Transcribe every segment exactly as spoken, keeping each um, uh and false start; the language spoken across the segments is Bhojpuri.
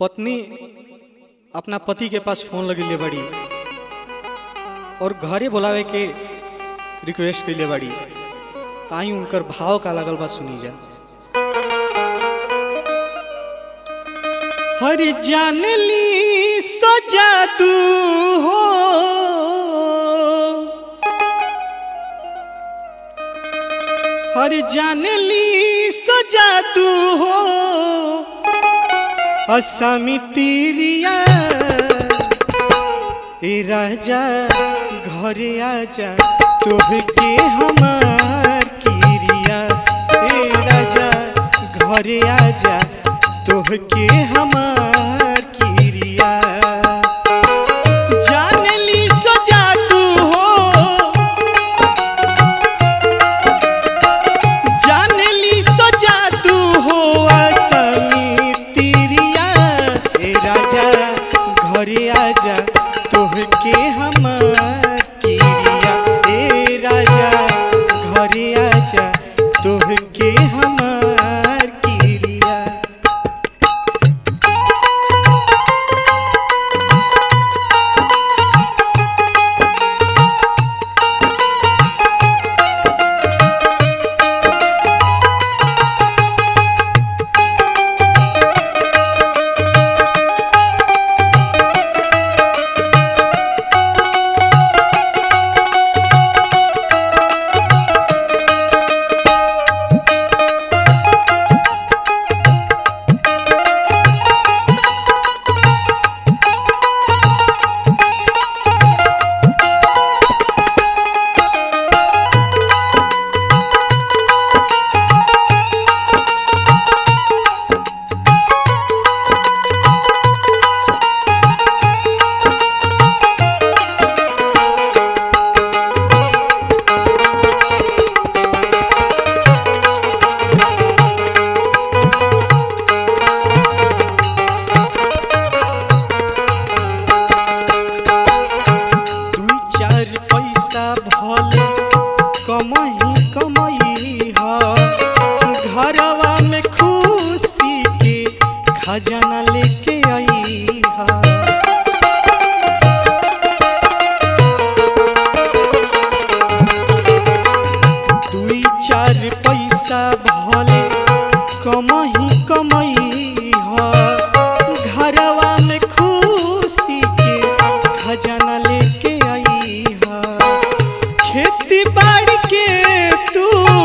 पत्नी अपना पति के पास फोन लगे बड़ी और घरे बुलावे के रिक्वेस्ट के लिए बड़ी, ताई उनकर भाव का लगल बा सुनी जा। हर जान ली सजा तू हो, हर जान ली सजा तू हो, असामी तीरिया ए राजा घरे आजा तोहके हमार किरिया, ए राजा घरे आजा तोहके हमार किरिया। जान ली सजा तू हो, जान ली सजा तू हो, आसामी तीरिया ए राजा घरे आजा तोहके हमार किरिया, ए राजा घरे आजा तोहके हमार किरिया। घरवा में खुशी के खजाना लेके आई हा, दुई चार पैसा भले कमही कमई हा, घरवा में खुशी के खजाना लेके आई हा। खेती बाड़ी के तू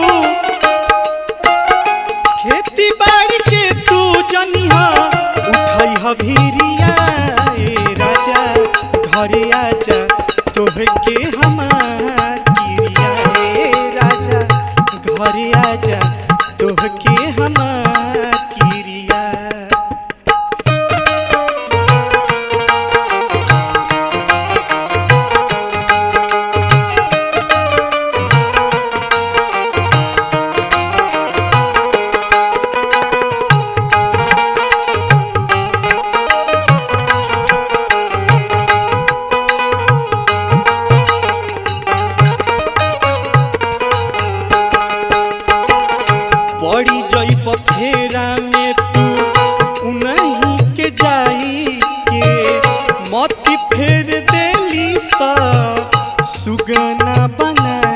खेती बाड़ी के तू जनिहा उठाई हभीरिया, ए राजा घरे आजा तोहके हमार किरिया, ए राजा घरे आजा तोहके हमार किरिया। पड़ी जइब फेरा में तू उन्हीं के जाई के, मती फेर देली सा सुगना बनाई